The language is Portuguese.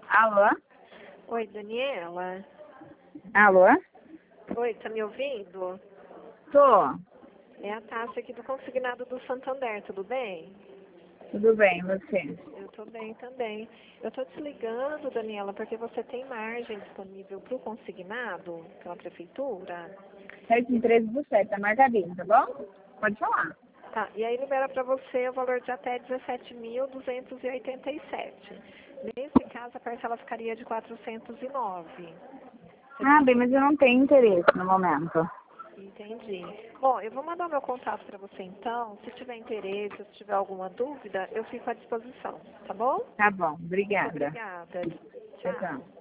Alô? Oi, Daniela. Alô? Oi, tá me ouvindo? Tô. É a Tássia aqui do Consignado do Santander, tudo bem? Tudo bem, você? Eu tô bem também. Eu tô te ligando, Daniela, porque você tem margem disponível para o consignado pela prefeitura. 7/13/7, tá marcadinho, tá bom? Pode falar. Tá, e aí libera para você o valor de até 17.287. Nesse caso, a parcela ficaria de 409. Ah, bem, mas eu não tenho interesse no momento. Entendi. Bom, eu vou mandar meu contato para você então. Se tiver interesse, se tiver alguma dúvida, eu fico à disposição, tá bom? Tá bom, Muito obrigada. obrigada. Tchau, Tchau. tchau.